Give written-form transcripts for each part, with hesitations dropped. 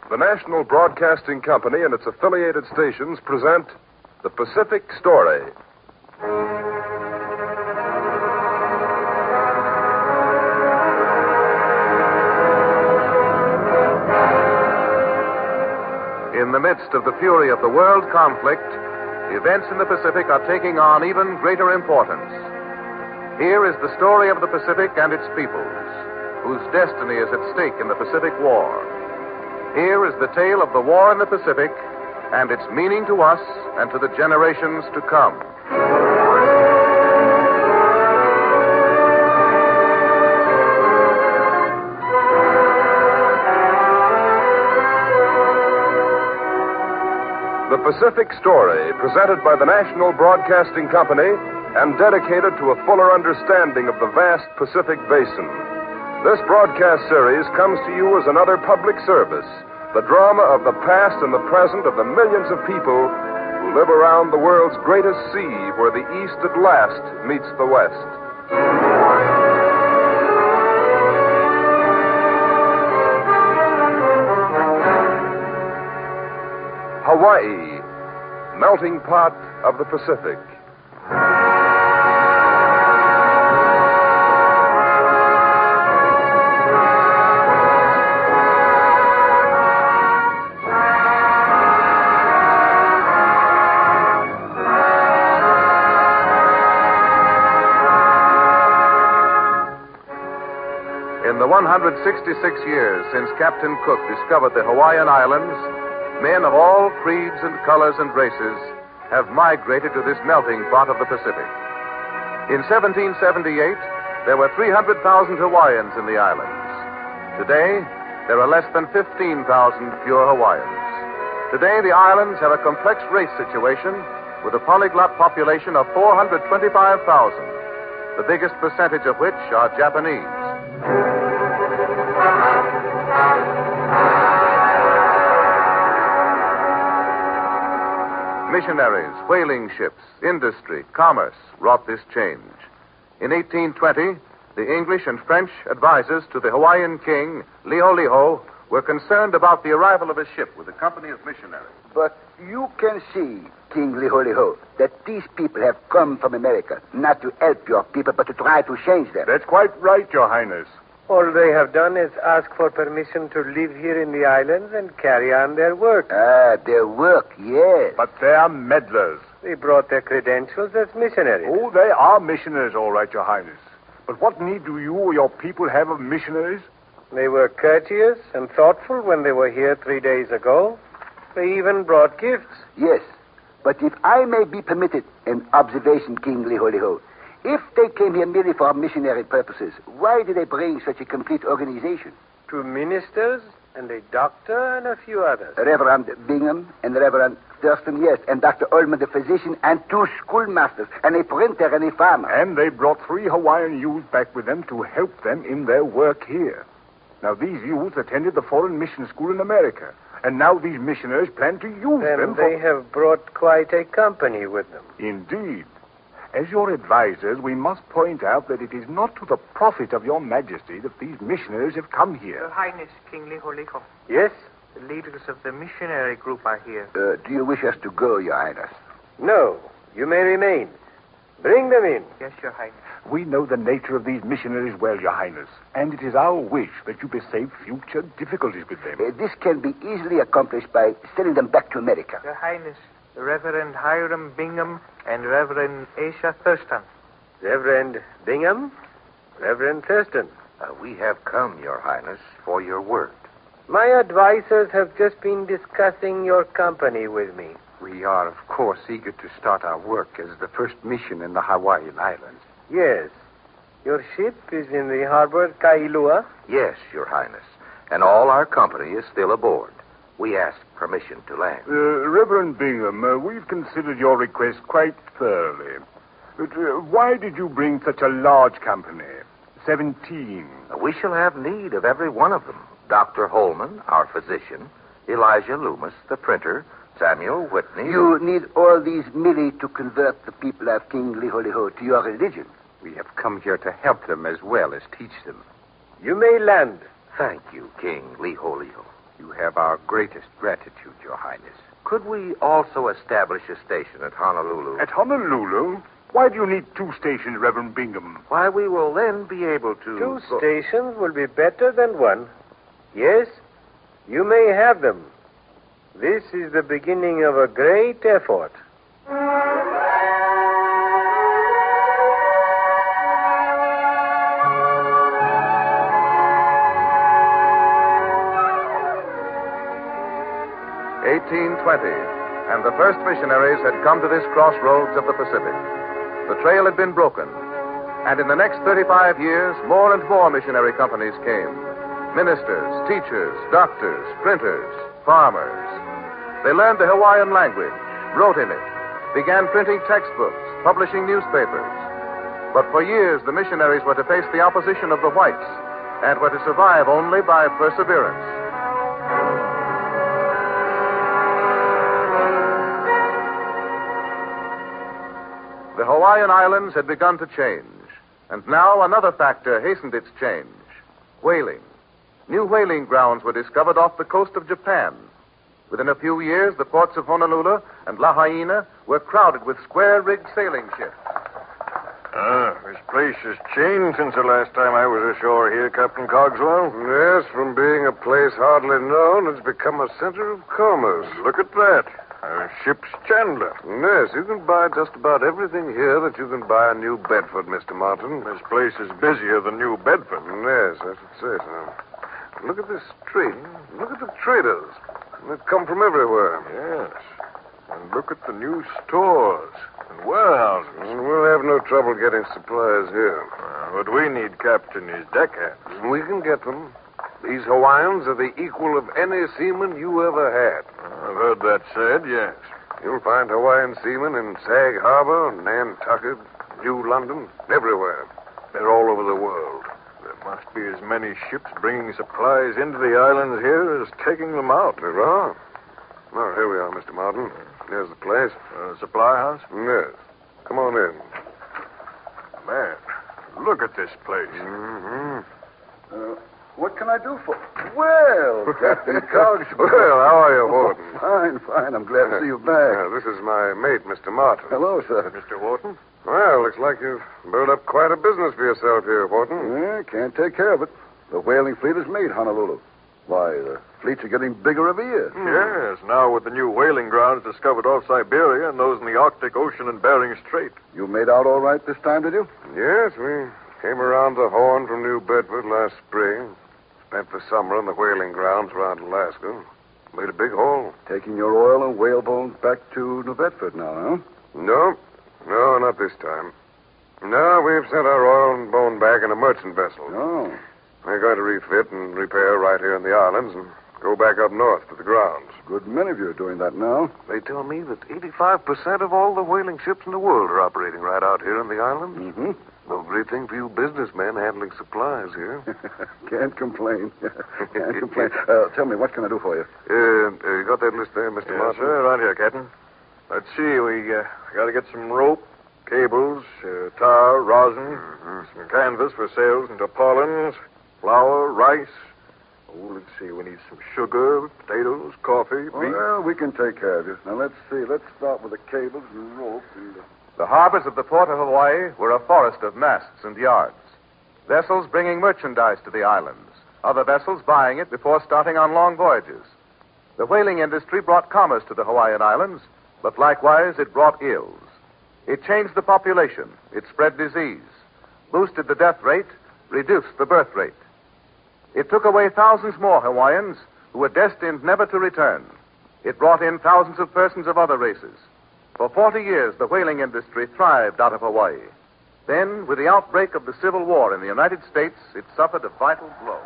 The National Broadcasting Company and its affiliated stations present The Pacific Story. In the midst of the fury of the world conflict, events in the Pacific are taking on even greater importance. Here is the story of the Pacific and its peoples, whose destiny is at stake in the Pacific War. Here is the tale of the war in the Pacific and its meaning to us and to the generations to come. The Pacific Story, presented by the National Broadcasting Company and dedicated to a fuller understanding of the vast Pacific Basin. This broadcast series comes to you as another public service, the drama of the past and the present of the millions of people who live around the world's greatest sea, where the East at last meets the West. Hawaii, melting pot of the Pacific. In the 166 years since Captain Cook discovered the Hawaiian Islands, men of all creeds and colors and races have migrated to this melting pot of the Pacific. In 1778, there were 300,000 Hawaiians in the islands. Today, there are less than 15,000 pure Hawaiians. Today, the islands have a complex race situation with a polyglot population of 425,000, the biggest percentage of which are Japanese. Missionaries, whaling ships, industry, commerce wrought this change. In 1820, the English and French advisors to the Hawaiian king, Liholiho, were concerned about the arrival of a ship with a company of missionaries. But you can see, King Liholiho, that these people have come from America, not to help your people, but to try to change them. That's quite right, Your Highness. All they have done is ask for permission to live here in the islands and carry on their work. Their work, yes. But they are meddlers. They brought their credentials as missionaries. Oh, they are missionaries, all right, Your Highness. But what need do you or your people have of missionaries? They were courteous and thoughtful when they were here 3 days ago. They even brought gifts. Yes, but if I may be permitted an observation, King Liholiho, if they came here merely for missionary purposes, why did they bring such a complete organization? 2 ministers and a doctor and a few others. Reverend Bingham and Reverend Thurston, yes, and Dr. Ullman, the physician, and 2 schoolmasters, and a printer and a farmer. And they brought 3 Hawaiian youths back with them to help them in their work here. Now, these youths attended the foreign mission school in America, and now these missionaries plan to use them. And they have brought quite a company with them. Indeed. As your advisors, we must point out that it is not to the profit of your majesty that these missionaries have come here. Your Highness, King Liholiho. Yes? The leaders of the missionary group are here. Do you wish us to go, Your Highness? No, you may remain. Bring them in. Yes, Your Highness. We know the nature of these missionaries well, Your Highness, and it is our wish that you be saved future difficulties with them. This can be easily accomplished by sending them back to America. Your Highness, the Reverend Hiram Bingham and Reverend Asa Thurston. Reverend Bingham, Reverend Thurston. We have come, Your Highness, for your word. My advisors have just been discussing your company with me. We are, of course, eager to start our work as the first mission in the Hawaiian Islands. Yes. Your ship is in the harbor at Kailua? Yes, Your Highness. And all our company is still aboard. We ask permission to land. Reverend Bingham, we've considered your request quite thoroughly. But why did you bring such a large company? 17. We shall have need of every one of them. Dr. Holman, our physician, Elijah Loomis, the printer, Samuel Whitney. You need all these merely to convert the people of King Liholiho to your religion. We have come here to help them as well as teach them. You may land. Thank you, King Liholiho. You have our greatest gratitude, Your Highness. Could we also establish a station at Honolulu? At Honolulu? Why do you need 2 stations, Reverend Bingham? Why, we will then be able to... 2 stations will be better than 1. Yes, you may have them. This is the beginning of a great effort. And the first missionaries had come to this crossroads of the Pacific. The trail had been broken, and in the next 35 years, more and more missionary companies came. Ministers, teachers, doctors, printers, farmers. They learned the Hawaiian language, wrote in it, began printing textbooks, publishing newspapers. But for years, the missionaries were to face the opposition of the whites and were to survive only by perseverance. The Hawaiian Islands had begun to change, and now another factor hastened its change: whaling. New whaling grounds were discovered off the coast of Japan. Within a few years, the ports of Honolulu and Lahaina were crowded with square-rigged sailing ships. This place has changed since the last time I was ashore here, Captain Cogswell. Yes, from being a place hardly known, it's become a center of commerce. Look at that. Ship's Chandler. Yes, you can buy just about everything here that you can buy in New Bedford, Mr. Martin. This place is busier than New Bedford. Yes, I should say so. Look at this street. Look at the traders. They've come from everywhere. Yes. And look at the new stores and warehouses. And we'll have no trouble getting supplies here. What we need, Captain, is deckhands. We can get them. These Hawaiians are the equal of any seaman you ever had. I've heard that said, yes. You'll find Hawaiian seamen in Sag Harbor, Nantucket, New London, everywhere. They're all over the world. There must be as many ships bringing supplies into the islands here as taking them out. There are. Well, here we are, Mr. Martin. Here's the place. Supply house? Yes. Come on in. Man, look at this place. Mm-hmm. What can I do for... Well, Captain Cogswell. Well, how are you, Wharton? Fine. I'm glad to see you back. This is my mate, Mr. Martin. Hello, sir. Mr. Wharton? Well, looks like you've built up quite a business for yourself here, Wharton. Yeah, can't take care of it. The whaling fleet has made Honolulu. Why, the fleets are getting bigger every year. Yes, now with the new whaling grounds discovered off Siberia and those in the Arctic Ocean and Bering Strait. You made out all right this time, did you? Yes, we came around the Horn from New Bedford last spring. Spent the summer on the whaling grounds around Alaska. Made a big haul. Taking your oil and whale bones back to New Bedford now, huh? No, not this time. No, we've sent our oil and bone back in a merchant vessel. Oh. We're going to refit and repair right here in the islands and go back up north to the grounds. Good many of you are doing that now. They tell me that 85% of all the whaling ships in the world are operating right out here in the islands. Mm-hmm. No great thing for you businessmen handling supplies here. Can't complain. Can't complain. Tell me, what can I do for you? You got that list there, Mr. Yes, Martin? sir, right here, Captain. Let's see, we got to get some rope, cables, tar, rosin, some canvas for sails and tarpaulins, flour, rice. Oh, let's see, we need some sugar, potatoes, coffee, beef. Well, we can take care of you. Now, let's see. Let's start with the cables and rope and... The harbors of the port of Hawaii were a forest of masts and yards. Vessels bringing merchandise to the islands, other vessels buying it before starting on long voyages. The whaling industry brought commerce to the Hawaiian Islands, but likewise it brought ills. It changed the population, it spread disease, boosted the death rate, reduced the birth rate. It took away thousands more Hawaiians who were destined never to return. It brought in thousands of persons of other races. For 40 years, the whaling industry thrived out of Hawaii. Then, with the outbreak of the Civil War in the United States, it suffered a vital blow.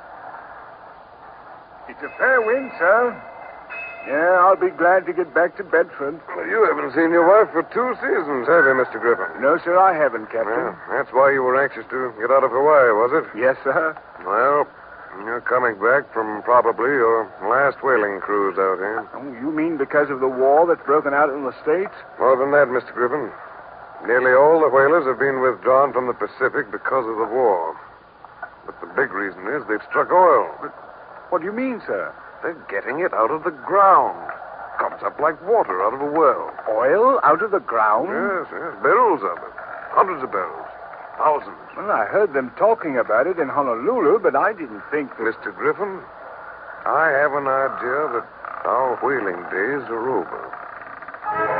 It's a fair wind, sir. Yeah, I'll be glad to get back to Bedford. Well, you haven't seen your wife for 2 seasons, have you, Mr. Griffin? No, sir, I haven't, Captain. Well, that's why you were anxious to get out of Hawaii, was it? Yes, sir. Well, you're coming back from probably your last whaling cruise out here. Oh, you mean because of the war that's broken out in the States? More than that, Mr. Griffin. Nearly all the whalers have been withdrawn from the Pacific because of the war. But the big reason is they've struck oil. What do you mean, sir? They're getting it out of the ground. Comes up like water out of a well. Oil out of the ground? Yes, yes. Barrels of it. Hundreds of barrels. Thousands. Well, I heard them talking about it in Honolulu, but I didn't think that... Mr. Griffin, I have an idea that our whaling days are over.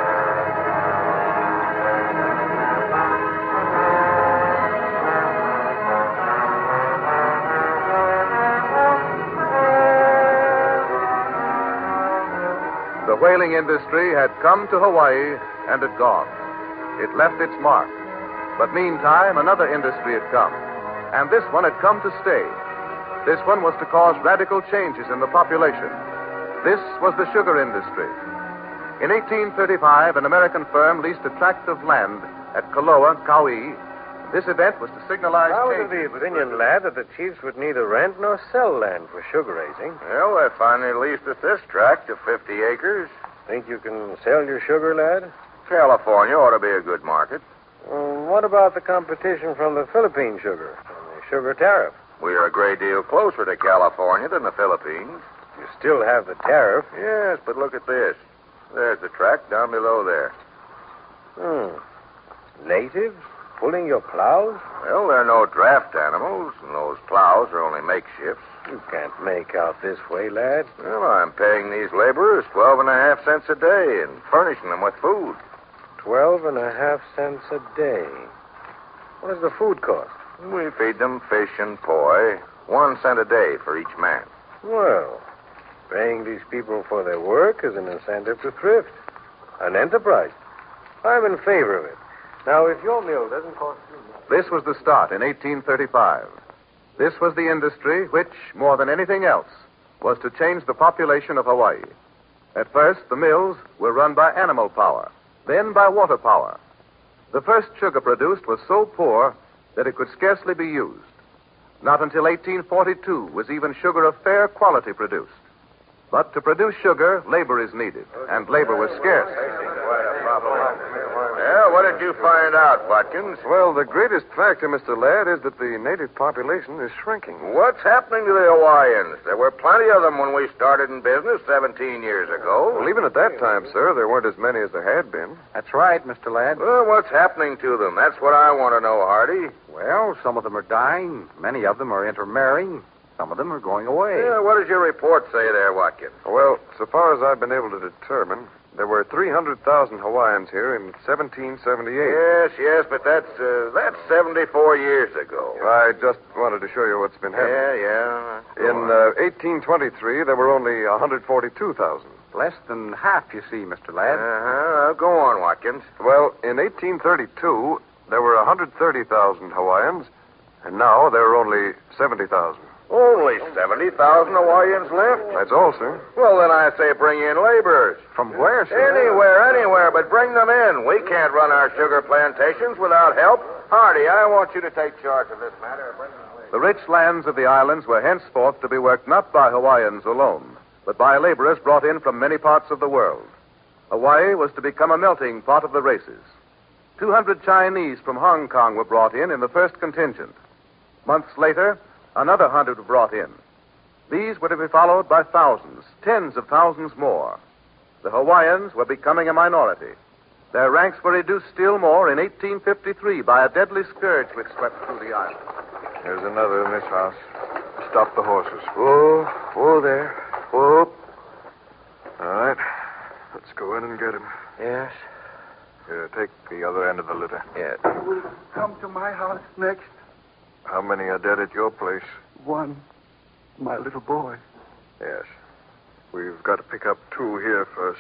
The whaling industry had come to Hawaii and had gone. It left its mark. But meantime, another industry had come. And this one had come to stay. This one was to cause radical changes in the population. This was the sugar industry. In 1835, an American firm leased a tract of land at Koloa, Kauai. This event was to signalize How was changes. the opinion, lad, that the chiefs would neither rent nor sell land for sugar raising? Well, they finally leased us this tract of 50 acres. Think you can sell your sugar, lad? California ought to be a good market. What about the competition from the Philippine sugar and the sugar tariff? We are a great deal closer to California than the Philippines. You still have the tariff. Yes, but look at this. There's the tract down below there. Natives pulling your plows? Well, there are no draft animals, and those plows are only makeshifts. You can't make out this way, lad. Well, I'm paying these laborers 12.5 cents a day and furnishing them with food. 12.5 cents a day. What does the food cost? We feed them fish and poi, 1 cent a day for each man. Well, paying these people for their work is an incentive to thrift. An enterprise. I'm in favor of it. Now, if your mill doesn't cost you much... This was the start in 1835. This was the industry which, more than anything else, was to change the population of Hawaii. At first, the mills were run by animal power, then by water power. The first sugar produced was so poor that it could scarcely be used. Not until 1842 was even sugar of fair quality produced. But to produce sugar, labor is needed, and labor was scarce. Well, what did you find out, Watkins? Well, the greatest factor, Mr. Ladd, is that the native population is shrinking. What's happening to the Hawaiians? There were plenty of them when we started in business 17 years ago. Well, even at that time, sir, there weren't as many as there had been. That's right, Mr. Ladd. Well, what's happening to them? That's what I want to know, Hardy. Well, some of them are dying. Many of them are intermarrying. Some of them are going away. Yeah, what does your report say there, Watkins? Well, so far as I've been able to determine, there were 300,000 Hawaiians here in 1778. Yes, but that's 74 years ago. I just wanted to show you what's been happening. Yeah. In 1823, there were only 142,000. Less than half, you see, Mr. Ladd. Go on, Watkins. Well, in 1832, there were 130,000 Hawaiians, and now there are only 70,000. Only 70,000 Hawaiians left? That's all, sir. Well, then I say bring in laborers. From where, sir? Anywhere, but bring them in. We can't run our sugar plantations without help. Hardy, I want you to take charge of this matter. The rich lands of the islands were henceforth to be worked not by Hawaiians alone, but by laborers brought in from many parts of the world. Hawaii was to become a melting pot of the races. 200 Chinese from Hong Kong were brought in the first contingent. Months later, another 100 were brought in. These were to be followed by thousands, tens of thousands more. The Hawaiians were becoming a minority. Their ranks were reduced still more in 1853 by a deadly scourge which swept through the island. There's another in this house. Stop the horses. Whoa there. Whoa. All right. Let's go in and get him. Yes. Here, take the other end of the litter. Yes. You will come to my house next. How many are dead at your place? One. My little boy. Yes. We've got to pick up two here first.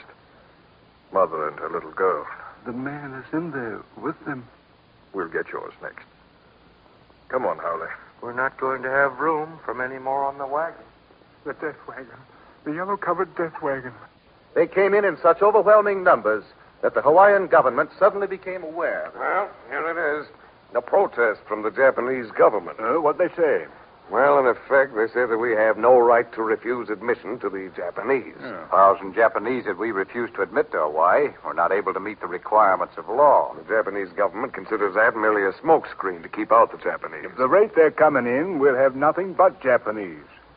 Mother and her little girl. The man is in there with them. We'll get yours next. Come on, Howley. We're not going to have room for many more on the wagon. The death wagon. The yellow-covered death wagon. They came in such overwhelming numbers that the Hawaiian government suddenly became aware. Well, here it is. A protest from the Japanese government. What'd they say? Well, in effect, they say that we have no right to refuse admission to the Japanese. 1,000 Japanese that we refuse to admit to Hawaii were not able to meet the requirements of law. The Japanese government considers that merely a smokescreen to keep out the Japanese. At the rate they're coming in, we'll have nothing but Japanese.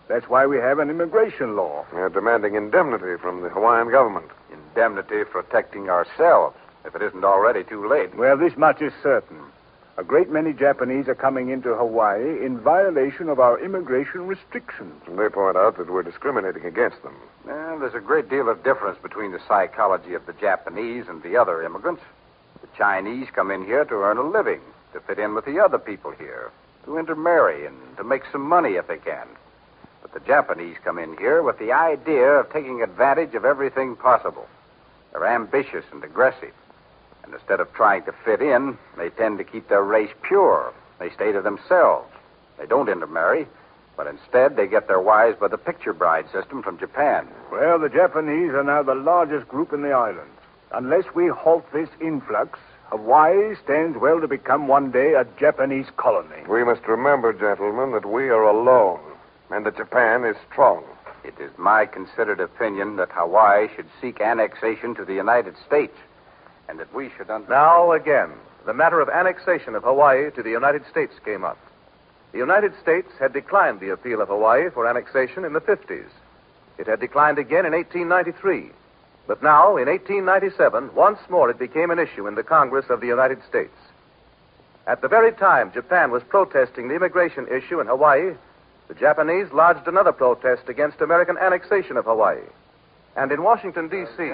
That's why we have an immigration law. They're demanding indemnity from the Hawaiian government. Indemnity protecting ourselves, if it isn't already too late. Well, this much is certain. A great many Japanese are coming into Hawaii in violation of our immigration restrictions. And they point out that we're discriminating against them. And there's a great deal of difference between the psychology of the Japanese and the other immigrants. The Chinese come in here to earn a living, to fit in with the other people here, to intermarry and to make some money if they can. But the Japanese come in here with the idea of taking advantage of everything possible. They're ambitious and aggressive. And instead of trying to fit in, they tend to keep their race pure. They stay to themselves. They don't intermarry, but instead they get their wives by the picture bride system from Japan. Well, the Japanese are now the largest group in the island. Unless we halt this influx, Hawaii stands well to become one day a Japanese colony. We must remember, gentlemen, that we are alone, and that Japan is strong. It is my considered opinion that Hawaii should seek annexation to the United States, and that we should Now, again, the matter of annexation of Hawaii to the United States came up. The United States had declined the appeal of Hawaii for annexation in the 50s. It had declined again in 1893. But now, in 1897, once more it became an issue in the Congress of the United States. At the very time Japan was protesting the immigration issue in Hawaii, the Japanese lodged another protest against American annexation of Hawaii. And in Washington, D.C.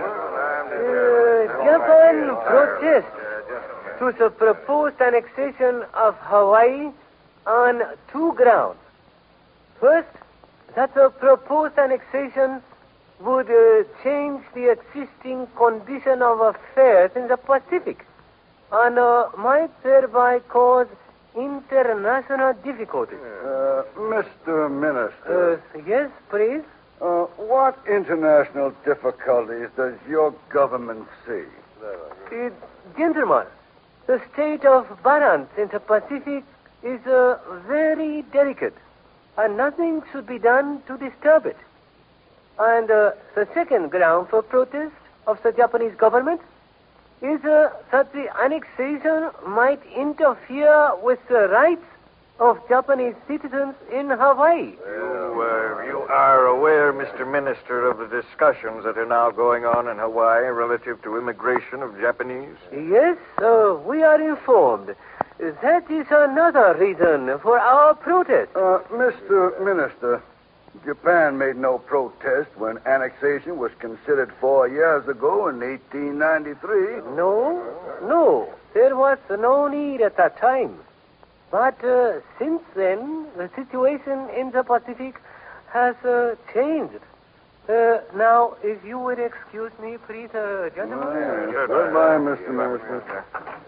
Japan protests to the proposed annexation of Hawaii on two grounds. First, that the proposed annexation would change the existing condition of affairs in the Pacific and might thereby cause international difficulties. Mr. Minister. Yes, please? What international difficulties does your government see? Gentlemen, the state of balance in the Pacific is very delicate, and nothing should be done to disturb it. And the second ground for protest of the Japanese government is that the annexation might interfere with the rights of Japanese citizens in Hawaii. You are aware, Mr. Minister, of the discussions that are now going on in Hawaii relative to immigration of Japanese? Yes, we are informed. That is another reason for our protest. Mr. Minister, Japan made no protest when annexation was considered 4 years ago in 1893. No. There was no need at that time. But since then, the situation in the Pacific has changed. Now, if you would excuse me, please, gentlemen. Goodbye, Mr. Minister.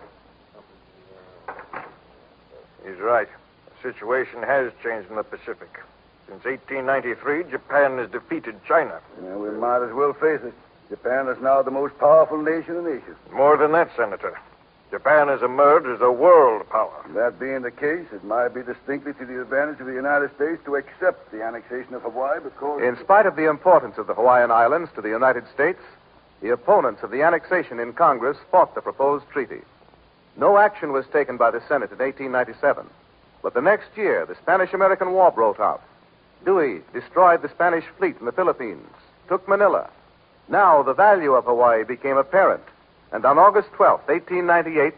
He's right. The situation has changed in the Pacific. Since 1893, Japan has defeated China. Yeah, we might as well face it. Japan is now the most powerful nation in Asia. More than that, Senator. Japan has emerged as a world power. That being the case, it might be distinctly to the advantage of the United States to accept the annexation of Hawaii because... In spite of the importance of the Hawaiian Islands to the United States, the opponents of the annexation in Congress fought the proposed treaty. No action was taken by the Senate in 1897. But the next year, the Spanish-American War broke out. Dewey destroyed the Spanish fleet in the Philippines, took Manila. Now the value of Hawaii became apparent. And on August 12th, 1898...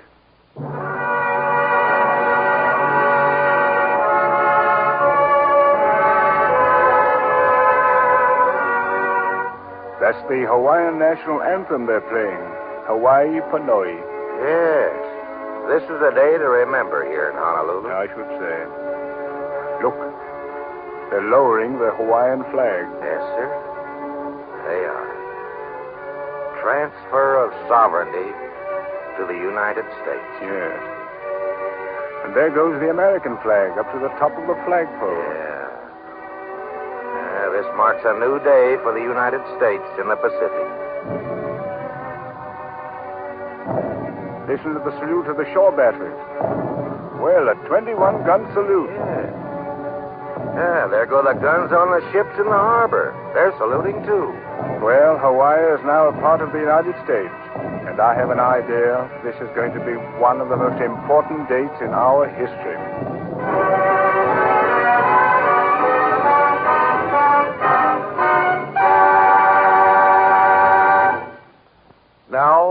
That's the Hawaiian national anthem they're playing, Hawaii Panoi. Yes. This is a day to remember here in Honolulu. I should say. Look, they're lowering the Hawaiian flag. Yes, sir. They are. Transfer of sovereignty to the United States. Yes. And there goes the American flag up to the top of the flagpole. Yeah. This marks a new day for the United States in the Pacific. Listen to the salute of the shore batteries. Well, a 21-gun salute. Yeah, there go the guns on the ships in the harbor. They're saluting, too. Well, Hawaii is now a part of the United States. And I have an idea this is going to be one of the most important dates in our history.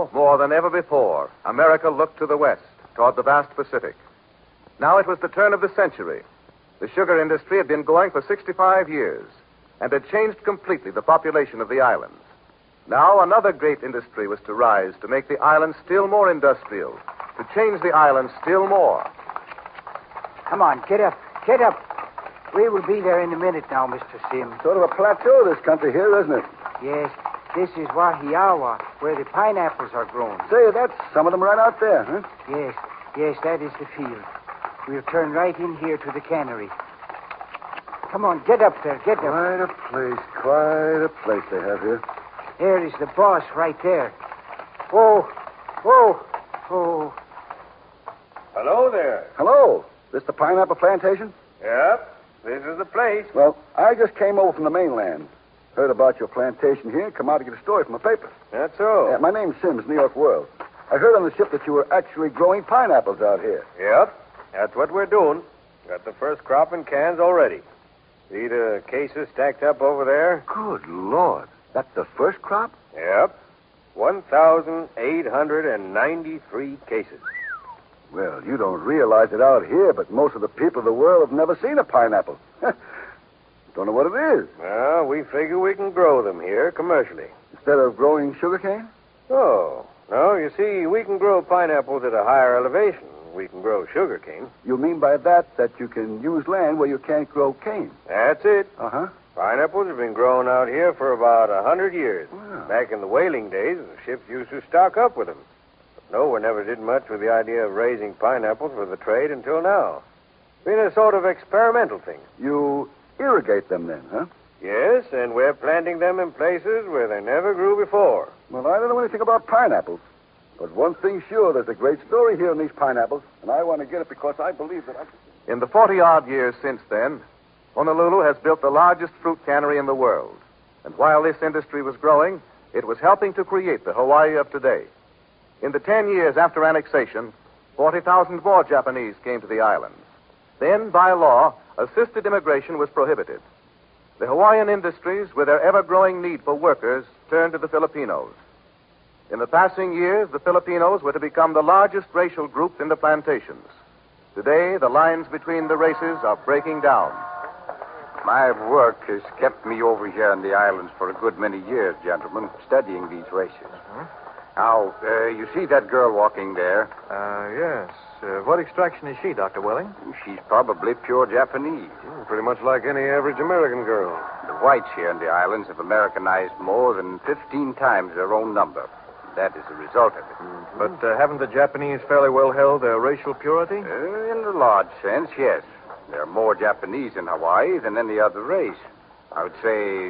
Now, more than ever before, America looked to the west, toward the vast Pacific. Now it was the turn of the century. The sugar industry had been going for 65 years and had changed completely the population of the islands. Now another great industry was to rise to make the islands still more industrial, to change the islands still more. Come on, get up. Get up. We will be there in a minute now, Mr. Sims. Sort of a plateau, this country here, isn't it? Yes, this is Wahiawa, where the pineapples are grown. Say, that's some of them right out there, huh? Yes, that is the field. We'll turn right in here to the cannery. Come on, get up there, get up. Quite a place they have here. There is the boss right there. Whoa. Hello there. Hello. This the pineapple plantation? Yep, this is the place. Well, I just came over from the mainland. Heard about your plantation here and come out to get a story from the paper. That's so. Yeah, my name's Sims, New York World. I heard on the ship that you were actually growing pineapples out here. Yep, that's what we're doing. Got the first crop in cans already. See the cases stacked up over there? Good Lord. That's the first crop? Yep. 1,893 cases. Well, you don't realize it out here, but most of the people of the world have never seen a pineapple. Don't know what it is. Well, we figure we can grow them here commercially. Instead of growing sugarcane? Oh, no, you see, we can grow pineapples at a higher elevation. We can grow sugarcane. You mean by that you can use land where you can't grow cane? That's it. Uh-huh. Pineapples have been grown out here for about 100 years. Wow. Back in the whaling days, the ships used to stock up with them. But no one ever did much with the idea of raising pineapples for the trade until now. It's been a sort of experimental thing. You irrigate them then, huh? Yes, and we're planting them in places where they never grew before. Well, I don't know anything about pineapples. But one thing's sure, there's a great story here in these pineapples, and I want to get it because I believe that I can... In the 40-odd years since then, Honolulu has built the largest fruit cannery in the world. And while this industry was growing, it was helping to create the Hawaii of today. In the 10 years after annexation, 40,000 more Japanese came to the islands. Then, by law, assisted immigration was prohibited. The Hawaiian industries, with their ever-growing need for workers, turned to the Filipinos. In the passing years, the Filipinos were to become the largest racial group in the plantations. Today, the lines between the races are breaking down. My work has kept me over here in the islands for a good many years, gentlemen, studying these races. Now, you see that girl walking there? Yes. What extraction is she, Dr. Welling? She's probably pure Japanese. Pretty much like any average American girl. The whites here in the islands have Americanized more than 15 times their own number. That is the result of it. But haven't the Japanese fairly well held their racial purity? In a large sense, yes. There are more Japanese in Hawaii than any other race. I would say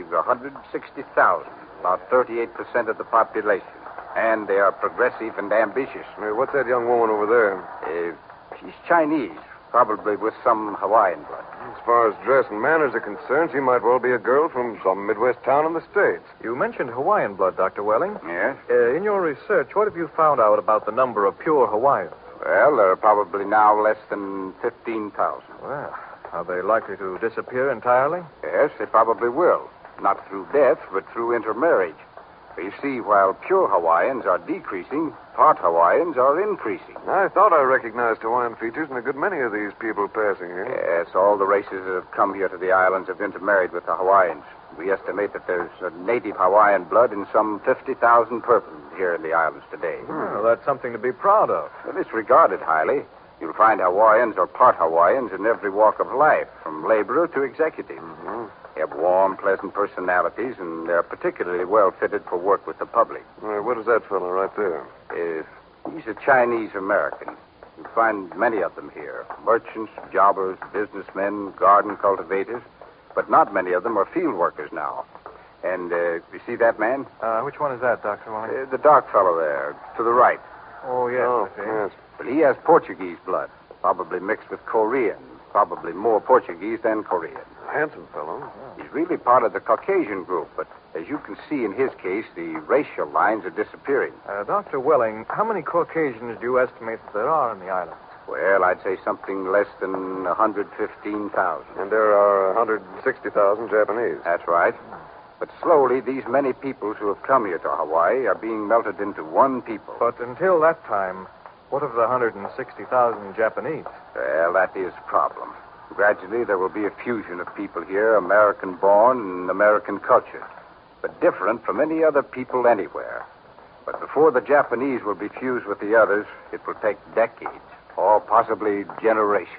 160,000, about 38% of the population. And they are progressive and ambitious. What's that young woman over there? She's Chinese, probably with some Hawaiian blood. As far as dress and manners are concerned, she might well be a girl from some Midwest town in the States. You mentioned Hawaiian blood, Dr. Welling. Yes? In your research, what have you found out about the number of pure Hawaiians? Well, there are probably now less than 15,000. Well, are they likely to disappear entirely? Yes, they probably will. Not through death, but through intermarriage. You see, while pure Hawaiians are decreasing, part Hawaiians are increasing. I thought I recognized Hawaiian features in a good many of these people passing here. Yes, all the races that have come here to the islands have intermarried with the Hawaiians. We estimate that there's native Hawaiian blood in some 50,000 persons here in the islands today. Well, that's something to be proud of. Well, it's regarded highly. You'll find Hawaiians or part Hawaiians in every walk of life, from laborer to executive. They have warm, pleasant personalities, and they're particularly well fitted for work with the public. What is that fellow right there? He's a Chinese American. You'll find many of them here. Merchants, jobbers, businessmen, garden cultivators. But not many of them are field workers now. And you see that man? Which one is that, Dr. Welling? The dark fellow there, to the right. Oh, yes. I see. Yes. But he has Portuguese blood, probably mixed with Korean. Probably more Portuguese than Korean. A handsome fellow. He's really part of the Caucasian group, but as you can see in his case, the racial lines are disappearing. Dr. Welling, how many Caucasians do you estimate that there are in the islands? Well, I'd say something less than 115,000. And there are 160,000 Japanese. That's right. But slowly, these many peoples who have come here to Hawaii are being melted into one people. But until that time, what of the 160,000 Japanese? Well, that is a problem. Gradually, there will be a fusion of people here, American-born and American culture, but different from any other people anywhere. But before the Japanese will be fused with the others, it will take decades, or possibly generations.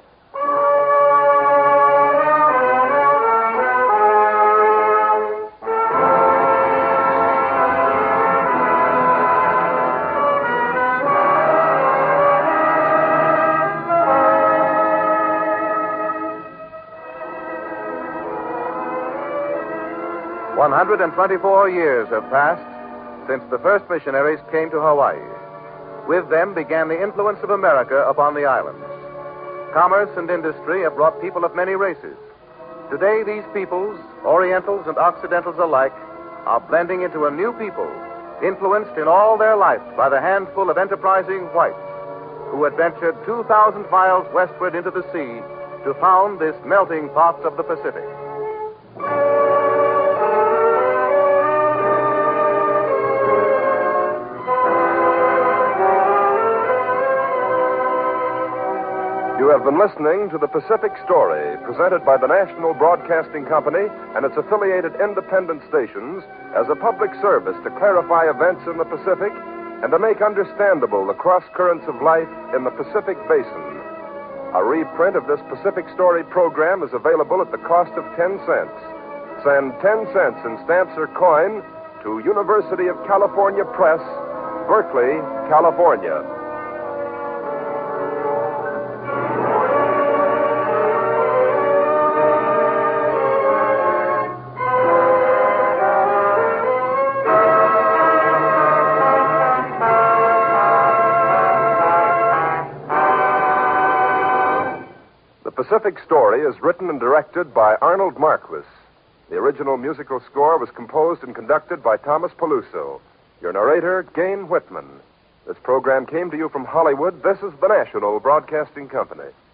One 124 years have passed since the first missionaries came to Hawaii. With them began the influence of America upon the islands. Commerce and industry have brought people of many races. Today, these peoples, Orientals and Occidentals alike, are blending into a new people, influenced in all their life by the handful of enterprising whites who had ventured 2,000 miles westward into the sea to found this melting pot of the Pacific. You have been listening to The Pacific Story, presented by the National Broadcasting Company and its affiliated independent stations as a public service to clarify events in the Pacific and to make understandable the cross currents of life in the Pacific Basin. A reprint of this Pacific Story program is available at the cost of 10 cents. Send 10 cents in stamps or coin to University of California Press, Berkeley, California. Pacific Story is written and directed by Arnold Marquis. The original musical score was composed and conducted by Thomas Peluso. Your narrator, Gain Whitman. This program came to you from Hollywood. This is the National Broadcasting Company.